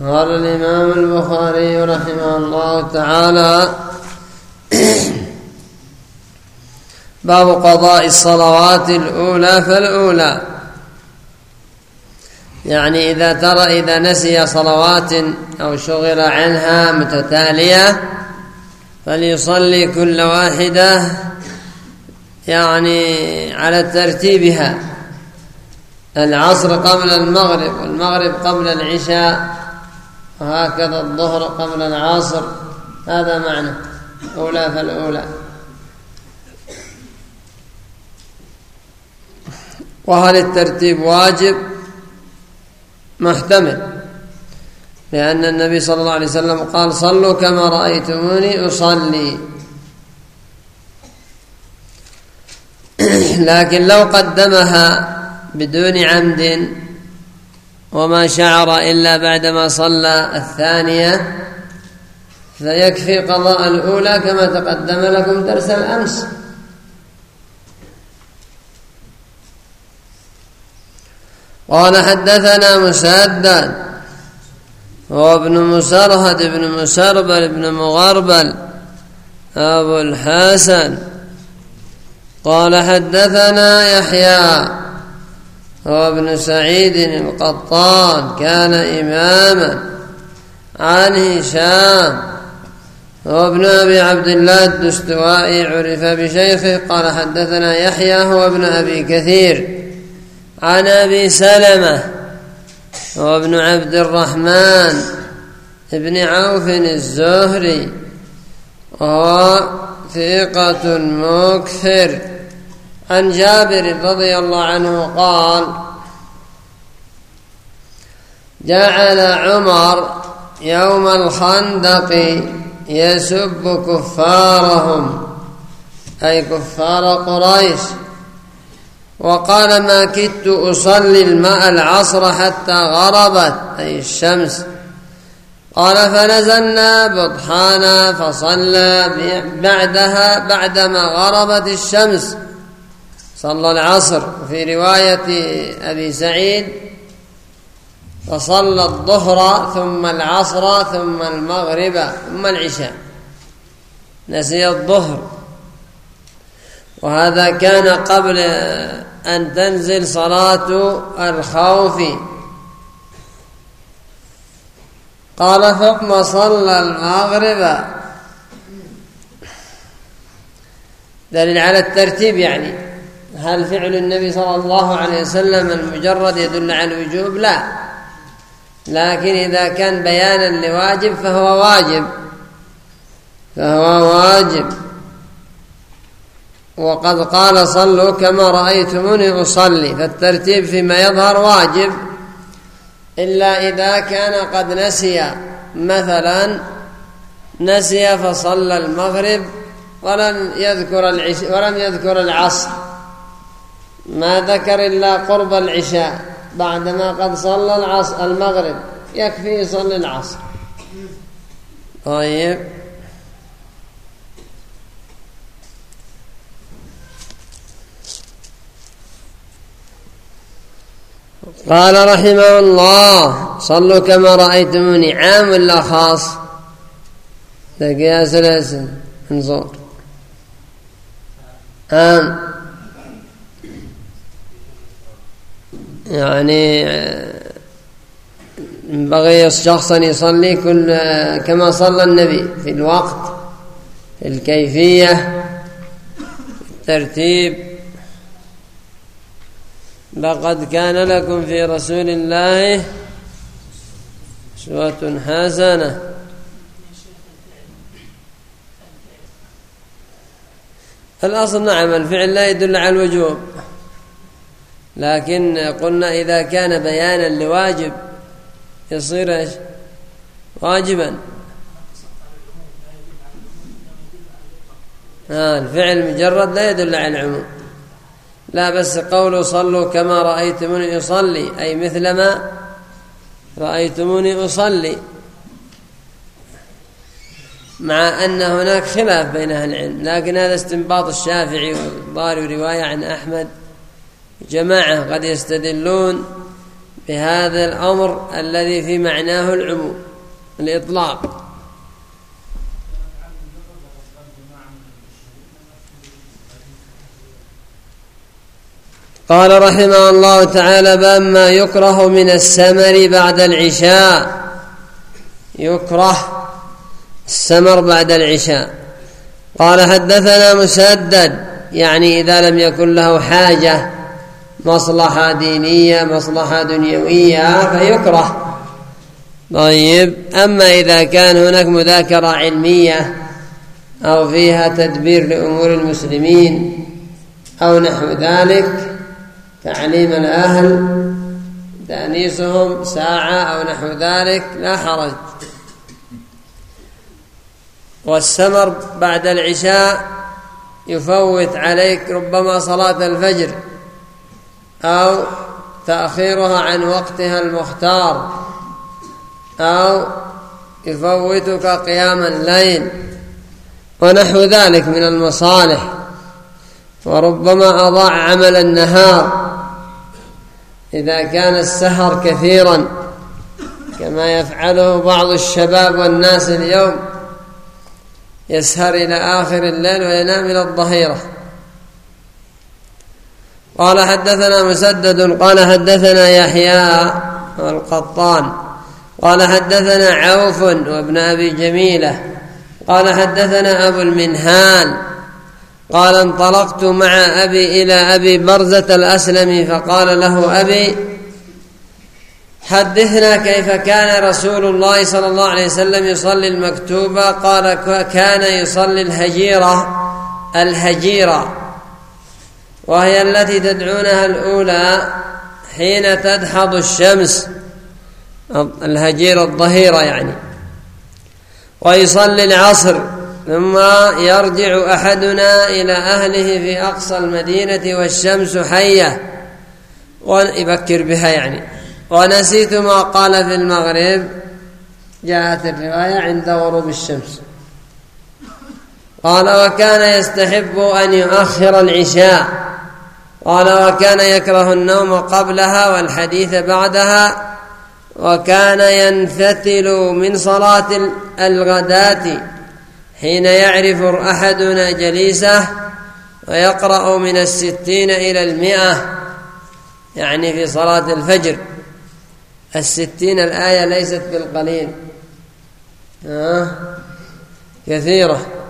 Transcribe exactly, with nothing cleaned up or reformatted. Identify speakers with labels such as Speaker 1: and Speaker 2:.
Speaker 1: قال الإمام البخاري رحمه الله تعالى: باب قضاء الصلوات الأولى فالأولى، يعني إذا ترى إذا نسي صلوات أو شغل عنها متتالية فليصلي كل واحدة يعني على ترتيبها، العصر قبل المغرب والمغرب قبل العشاء، وهكذا الظهر قبل العصر. هذا معنى أولى فالأولى. وهل الترتيب واجب؟ محتمل، لأن النبي صلى الله عليه وسلم قال: صلوا كما رأيتموني أصلي. لكن لو قدمها بدون عمد وما شعر إلا بعدما صلى الثانية فيكفي قضاء الأولى، كما تقدم لكم درس الأمس. قال: حدثنا مسدد هو ابن مسرهد بن مسربل بن مغربل أبو الحسن قال: حدثنا يحيى هو ابن سعيد القطان كان إماما عن هشام هو ابن أبي عبد الله الدستوائي عرف بشيخه. قال: حدثنا يحيى هو ابن أبي كثير عن أبي سلمة هو ابن عبد الرحمن ابن عوف الزهري وهو ثقة مكثر عن جابر رضي الله عنه قال: جعل عمر يوم الخندق يسب كفارهم، أي كفار قريش، وقال: ما كدت أصلي الماء العصر حتى غربت، أي الشمس. قال: فنزلنا بطحانا فصلى بعدها بعدما غربت الشمس، صلى العصر. وفي رواية أبي سعيد: فصلى الظهر ثم العصر ثم المغرب ثم العشاء، نسي الظهر، وهذا كان قبل أن تنزل صلاة الخوف. قال: ثم صلى المغرب، دليل على الترتيب. يعني هل فعل النبي صلى الله عليه وسلم المجرد يدل على الوجوب؟ لا، لكن إذا كان بيانا لواجب فهو واجب فهو واجب وقد قال: صلوا كما رأيتموني أصلي، فالترتيب فيما يظهر واجب، إلا إذا كان قد نسي، مثلا نسي فصلى المغرب ولم يذكر العشاء ولم يذكر العصر، ما ذكر إلا قرب العشاء بعدما قد صلى العصر المغرب، يكفي يصلي العصر. طيب، قال رحمه الله: صلوا كما رأيتموني، عام ولا خاص؟ قياس الاسم انظر، عام، يعني بغي شخصا يصلي كل كما صلى النبي في الوقت، في الكيفية، في الترتيب. لقد كان لكم في رسول الله أسوة حسنة. الأصل نعم الفعل لا يدل على الوجوب، لكن قلنا إذا كان بيانا لواجب يصير إيش؟ واجبا. آه الفعل مجرد لا يدل على العموم، لا، بس قوله صلوا كما رأيتموني أصلي، أي مثلما رأيتموني أصلي، مع أن هناك خلاف بين أهل العلم، لكن هذا استنباط الشافعي والضاري ورواية عن أحمد. جماعة قد يستدلون بهذا الأمر الذي في معناه العموم الإطلاق. قال رحمه الله تعالى: باب ما يكره من السمر بعد العشاء. يكره السمر بعد العشاء. قال: حدثنا مسدد، يعني إذا لم يكن له حاجة، مصلحة دينية مصلحة دنيوية فيكره. طيب، أما إذا كان هناك مذاكرة علمية أو فيها تدبير لأمور المسلمين أو نحو ذلك، تعليم الأهل، تأنيسهم ساعة أو نحو ذلك، لا حرج. والسمر بعد العشاء يفوت عليك ربما صلاة الفجر أو تأخيرها عن وقتها المختار، أو يفوتك قيام الليل ونحو ذلك من المصالح، وربما أضاع عمل النهار إذا كان السهر كثيرا كما يفعله بعض الشباب والناس اليوم، يسهر إلى آخر الليل وينام إلى الظهيرة. قال: حدثنا مسدد قال حدثنا يحيى القطان قال حدثنا عوف وابن أبي جميلة قال حدثنا أبو المنهال قال: انطلقت مع أبي إلى أبي برزة الأسلمي فقال له أبي: حدثنا كيف كان رسول الله صلى الله عليه وسلم يصلي المكتوبة؟ قال: كان يصلي الهجيرة. الهجيرة وهي التي تدعونها الأولى حين تدحض الشمس، الهجيرة الظهيرة يعني. ويصلي العصر، ثم يرجع أحدنا إلى أهله في أقصى المدينة والشمس حية، ويبكر بها يعني. ونسيت ما قال في المغرب، جاءت الرواية عند غروب الشمس. قال: وكان يستحب أن يؤخر العشاء. قال: وكان يكره النوم قبلها والحديث بعدها. وكان ينفتل من صلاة الغداة حين يعرف أحدنا جليسه، ويقرأ من الستين إلى المئة، يعني في صلاة الفجر. الستين الآية ليست بالقليل، آه كثيرة.